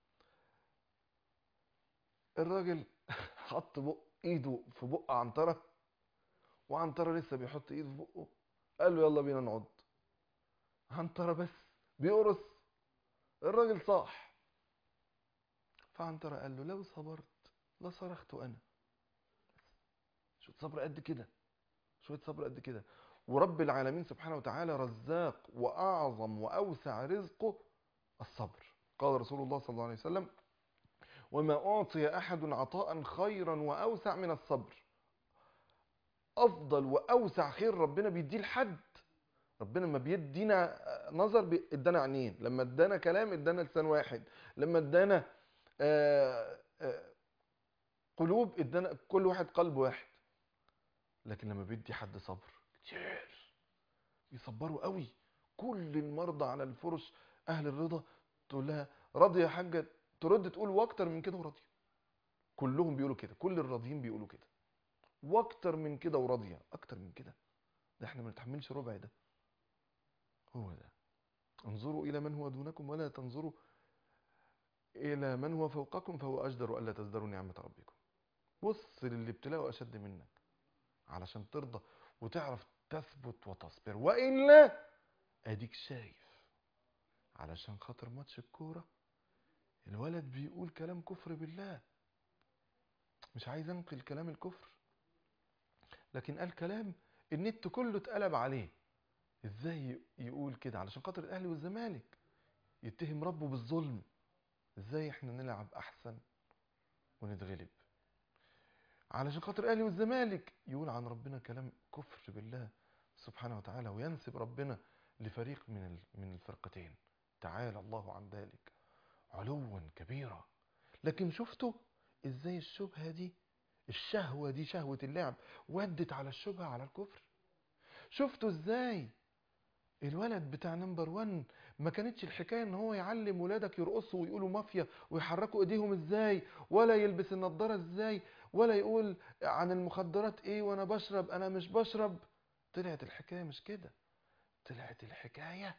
الراجل حط بق ايده في بق عنترة، وعنترة لسه بيحط ايده في بقه. قال له: يلا بينا نعض. عنترة بس بيقرص، الراجل صاح. فعنترة قال له: لو صبرت لصرخت أنا. شوية صبر قد كده، شوية صبر قد كده. ورب العالمين سبحانه وتعالى رزاق، وأعظم وأوسع رزقه الصبر. قال رسول الله صلى الله عليه وسلم: وما أعطي أحد عطاء خيرا وأوسع من الصبر. أفضل وأوسع خير ربنا بيديه لحد، ربنا ما بيدينا نظر ادانا عينين، لما ادانا كلام ادانا لسان واحد، لما ادانا آآ آآ قلوب ادانا كل واحد قلب واحد. لكن لما بيدي حد صبر كتير، يصبروا قوي. كل المرضى على الفرش اهل الرضا تقول لها: راضيه يا حاجه؟ ترد تقول: واكتر من كده وراضيه. كلهم بيقولوا كده، كل الراضيين بيقولوا كده، واكتر من كده وراضيه. اكتر من كده ده احنا ما نتحملش ربع ده. هو ده. انظروا الى من هو دونكم ولا تنظروا الى من هو فوقكم فهو اجدر الا تزدروا نعمه ربكم. بص للي ابتلاءه اشد منك علشان ترضى وتعرف تثبت وتصبر. والا اديك شايف، علشان خاطر ماتش الكوره الولد بيقول كلام كفر بالله، مش عايز انقل كلام الكفر، لكن قال كلام النت كله اتقلب عليه. ازاي يقول كده؟ علشان خاطر الاهلي والزمالك، يتهم ربه بالظلم. ازاي احنا نلعب احسن ونتغلب؟ علشان خاطر الاهلي والزمالك يقول عن ربنا كلام كفر بالله سبحانه وتعالى، وينسب ربنا لفريق من من الفرقتين. تعالى الله عن ذلك علوا كبيرا. لكن شفتوا ازاي الشبهة دي، الشهوة دي، شهوة اللعب، ودت على الشبهة على الكفر؟ شفتوا ازاي الولد بتاع نمبر وان ما كانتش الحكاية ان هو يعلم ولادك يرقصوا ويقولوا مافيا ويحركوا ايديهم ازاي، ولا يلبس النضارة ازاي، ولا يقول عن المخدرات ايه وانا بشرب انا مش بشرب. طلعت الحكاية مش كده، طلعت الحكاية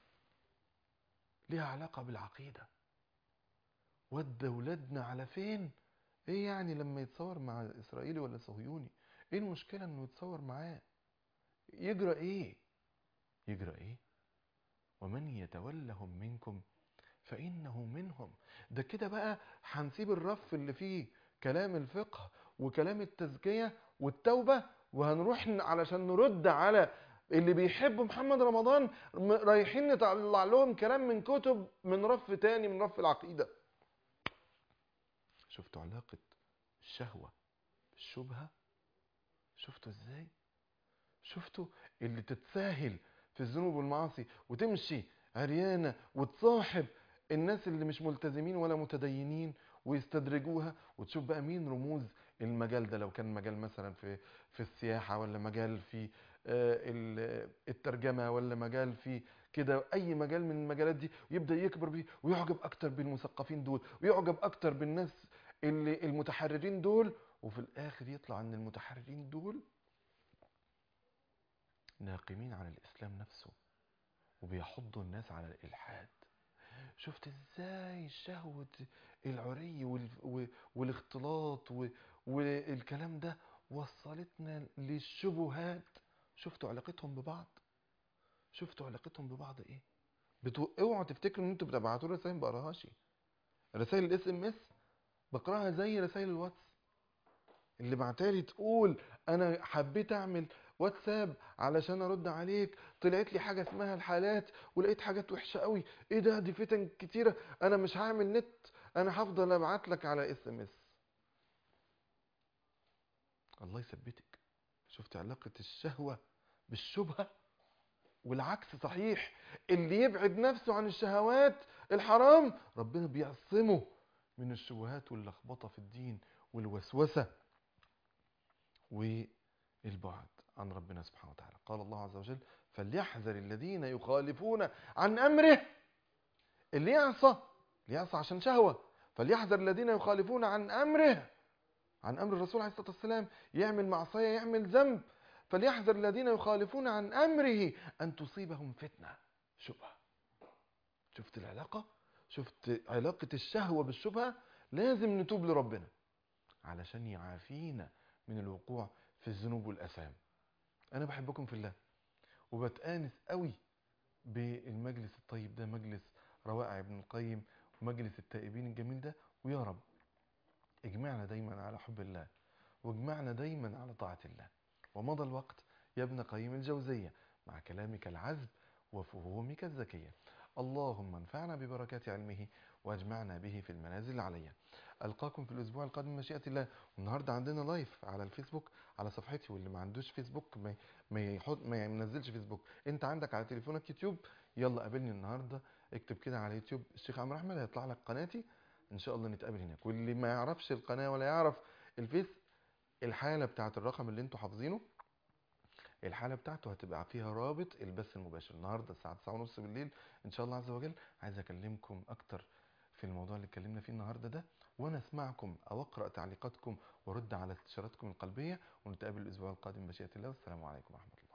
ليها علاقة بالعقيدة. ودى ولادنا على فين؟ ايه يعني لما يتصور مع اسرائيلي ولا صهيوني؟ ايه المشكلة انه يتصور معاه؟ يجرى ايه؟ يجرى ايه؟ ومن يتولهم منكم فإنه منهم. ده كده بقى هنسيب الرف اللي فيه كلام الفقه وكلام التزكية والتوبة، وهنروح علشان نرد على اللي بيحبوا محمد رمضان رايحين نطلع لهم كلام من كتب من رف تاني، من رف العقيدة. شفتوا علاقة الشهوة بالشبهة؟ شفتوا ازاي؟ شفتوا اللي تتساهل في الذنوب والمعاصي وتمشي عريانة وتصاحب الناس اللي مش ملتزمين ولا متدينين ويستدرجوها، وتشوف بقى مين رموز المجال ده، لو كان مجال مثلا في في السياحة، ولا مجال في الترجمة، ولا مجال في كده اي مجال من المجالات دي، يبدأ يكبر بيه ويعجب اكتر بالمثقفين دول ويعجب اكتر بالناس اللي المتحررين دول، وفي الاخر يطلع ان المتحررين دول ناقمين على الإسلام نفسه وبيحضوا الناس على الإلحاد. شفت ازاي شهوة العري والاختلاط والكلام ده وصلتنا للشبهات؟ شفتوا علاقتهم ببعض؟ شفتوا علاقتهم ببعض ايه؟ بتو... اوعوا تفتكروا ان انتوا بتبعتوا رسائل ما بقراهاش. رسائل الاس ام اس بقراها زي رسائل الواتس. اللي بعتالي تقول انا حبيت اعمل واتساب علشان ارد عليك، طلعت لي حاجه اسمها الحالات ولقيت حاجات وحشه قوي، ايه ده، دي فتن كتيره، انا مش هعمل نت، انا هفضل ابعت لك على اس ام اس. الله يثبتك. شفت علاقه الشهوه بالشبهه؟ والعكس صحيح، اللي يبعد نفسه عن الشهوات الحرام ربنا بيعصمه من الشبهات واللخبطه في الدين والوسوسه والبعد عن ربنا سبحانه وتعالى. قال الله عز وجل فليحذر الذين يخالفون عن أمره. اللي يعصى، اللي يعصى عشان شهوة، فليحذر الذين يخالفون عن أمره، عن أمر الرسول عليه الصلاة والسلام، يعمل معصية يعمل ذنب، فليحذر الذين يخالفون عن أمره أن تصيبهم فتنة شبهة. شفت العلاقة؟ شفت علاقة الشهوة بالشبهة؟ لازم نتوب لربنا علشان يعافينا من الوقوع في الذنوب والأثام. أنا بحبكم في الله وبتآنس قوي بالمجلس الطيب ده، مجلس روائع ابن القيم ومجلس التائبين الجميل ده، ويا رب اجمعنا دايما على حب الله واجمعنا دايما على طاعة الله. ومضى الوقت يا ابن قيم الجوزية مع كلامك العذب وفهومك الذكية. اللهم انفعنا ببركات علمه واجمعنا به في المنازل العليا. ألقاكم في الأسبوع القادم مشيئة الله. والنهاردة عندنا لايف على الفيسبوك على صفحتي، واللي ما عندوش فيسبوك ما ما يحط ما ينزلش فيسبوك. انت عندك على تليفونك يوتيوب، يلا قابلني النهاردة، اكتب كده على يوتيوب الشيخ عمرو أحمد هيطلع لك قناتي، ان شاء الله نتقابل هناك. واللي ما يعرفش القناة ولا يعرف الفيس، الحالة بتاعت الرقم اللي انتوا حافظينه، الحالة بتاعته هتبقى فيها رابط البث المباشر النهاردة الساعة تسعة ونص بالليل ان شاء الله عز وجل. عايز اكلمكم اكتر في الموضوع اللي اتكلمنا فيه النهاردة ده، وانا اسمعكم او اقرأ تعليقاتكم وارد على استشاراتكم القلبية، ونتقابل الاسبوع القادم بمشيئة الله. والسلام عليكم ورحمة الله.